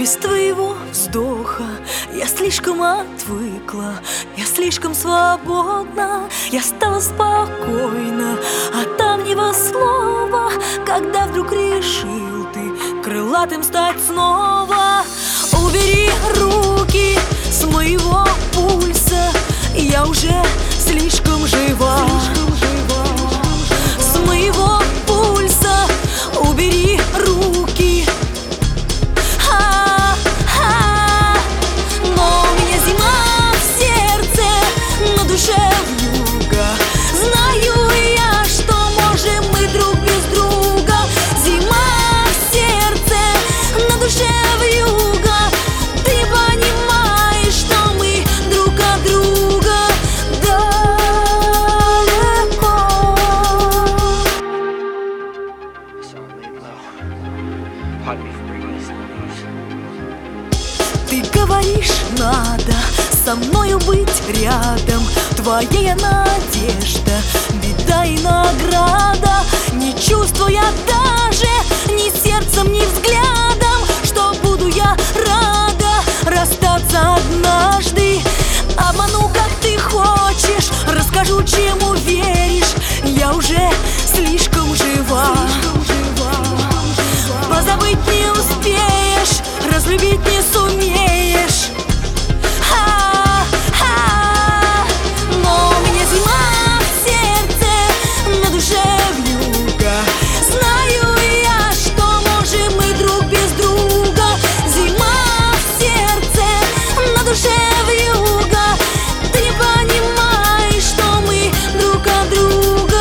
Без твоего вздоха я слишком отвыкла, я слишком свободна, я стала спокойна от давнего слова, когда вдруг решил ты крылатым стать снова. Убери руки с моего пульса, я уже слишком жива. С моего пульса убери руки. Но у меня зима в сердце, на душе вьюга. Знаю я, что можем мы друг без друга. Зима в сердце, на душе вьюга. Ты понимаешь, что мы друг от друга далеко. Ты говоришь, надо со мною быть рядом. Твоя надежда, беда и награда. Не чувствуя даже ни сердцем, ни взглядом, что буду я рада расстаться однажды. Обману, как ты хочешь, расскажу, чему веришь. Я уже слишком жива. Позабыть не успеешь, разлюбить не сумеешь. Но у меня зима в сердце, на душе вьюга. Знаю я, что можем мы друг без друга. Зима в сердце, на душе вьюга. Ты понимаешь, что мы друг от друга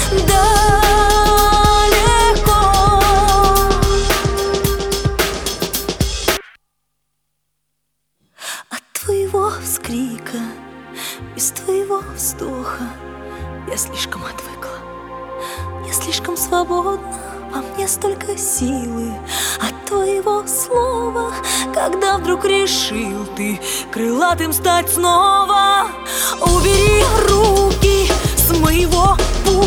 далеко. От твоего вскрика, без твоего вздоха я слишком отвыкла, я слишком свободна, во мне столько силы от твоего слова, когда вдруг решил ты крылатым стать снова. Убери руки с моего пути.